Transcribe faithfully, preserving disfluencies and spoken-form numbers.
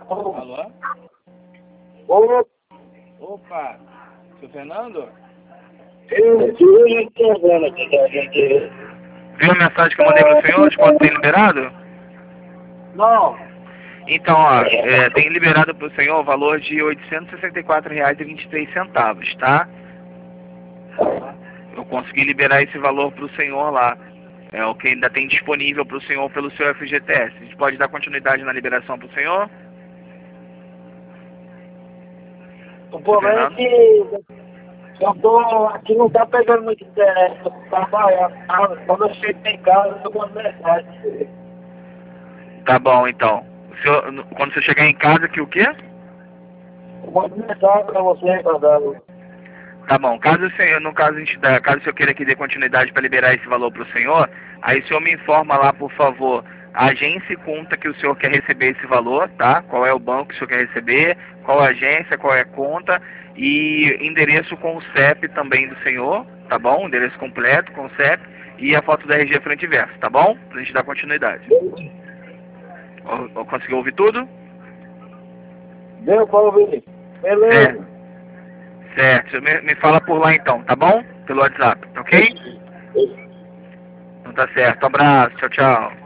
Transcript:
Alô? Ô, Opa, seu Fernando? eu estou vendo aqui que a gente... Viu a mensagem que eu mandei pro senhor de quanto tem liberado? Não, Então, ó, é, tem liberado pro senhor o valor de oitocentos e sessenta e quatro reais e vinte e três centavos, tá? Eu consegui liberar esse valor pro senhor lá. É o que ainda tem disponível pro senhor pelo seu F G T S. A gente pode dar continuidade na liberação pro senhor? o problema é que eu tô aqui, não tá pegando muito internet, eu tô trabalhando, tá? Quando eu chego em casa, eu mando mensagem. Tá bom, então. O senhor, no- quando você chegar em casa, que o quê? Eu mando mensagem pra você, Cadelo. Tá bom. Caso o senhor, no caso, a gente dá- caso o senhor queira que dê continuidade para liberar esse valor pro senhor, aí o senhor me informa lá, por favor, a agência e conta que o senhor quer receber esse valor, tá? Qual é o banco que o senhor quer receber, qual a agência, qual é a conta e endereço com o C E P também do senhor, tá bom? Endereço completo com o C E P e a foto da R G frente e verso, tá bom? Pra gente dar continuidade. Ó- ó, Conseguiu ouvir tudo? Deu pra ouvir? Beleza. Certo. Me, me fala por lá então, tá bom? Pelo WhatsApp, tá ok? Então tá certo. Um abraço. Tchau, tchau.